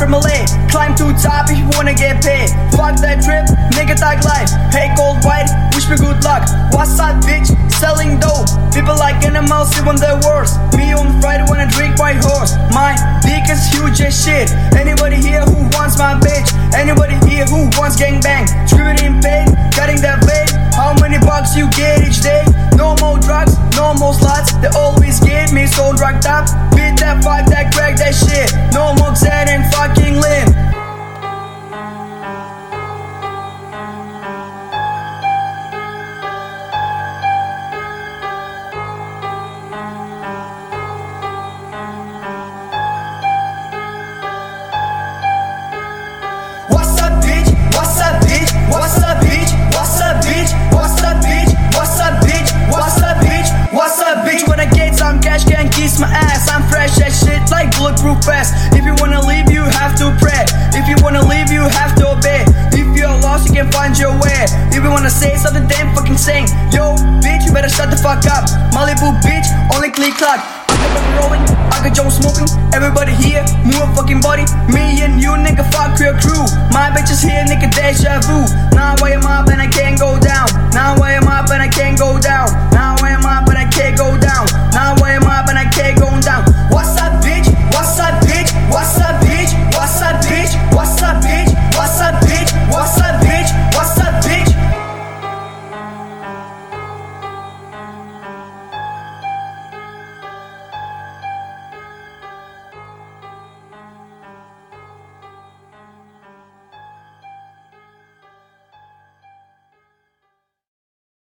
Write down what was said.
from LA. Climb to top if you wanna get paid. Fuck that trip, nigga thug life. Hey cold white, wish me good luck. What's up bitch, selling dope. People like animals, see when they're worse. Me on Friday when I drink white horse. My dick is huge as shit. Anybody here who wants my bitch? Anybody here who wants gangbang? Screaming in pain, cutting that vape. How many bucks you get each day? No more drugs, no more sluts. They always get me so drugged up. Beat that, fuck that, crack that shit. No more Xan and fucking Lin. What's up bitch? What's up bitch? What's up bitch? What's up bitch? What's up bitch? What's up bitch? What's up bitch? What's up bitch? When I get some cash, can't kiss my ass. I'm fresh as shit like bulletproof vest. If you wanna leave, you have to pray. If you wanna leave, you have to obey. If you're lost, you can find your way. If you wanna say something, damn fucking sing. Yo, bitch, you better shut the fuck up. Malibu bitch, only click clack. I got rolling, I got Joe smoking. Everybody here, move a fucking body. Me and you, nigga, fuck your crew. My bitch is here, nigga, deja vu. Now I am up and I can't go down. Now I am up and I can't go down. Now I am up and I can't go down.